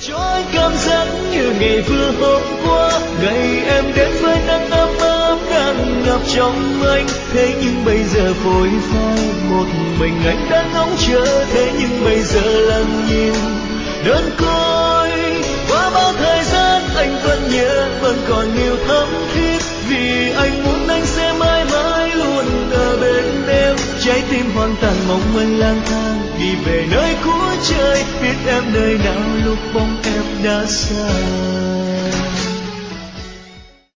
cho anh cảm giác như ngày vừa hôm qua, ngày em đến với nắng ấm ấm đang ngập trong anh. Thế nhưng bây giờ vội phai một mình anh đang ngóng chờ, thế nhưng bây giờ lặng nhìn đơn côi. Qua bao thời gian anh vẫn nhớ, vẫn còn yêu thắm thiết, vì anh muốn anh sẽ mãi mãi luôn ở bên em. Trái tim hoang tàn mong anh lang thang đi về nơi cuối trời, biết em nơi nào lúc bóng em đã xa.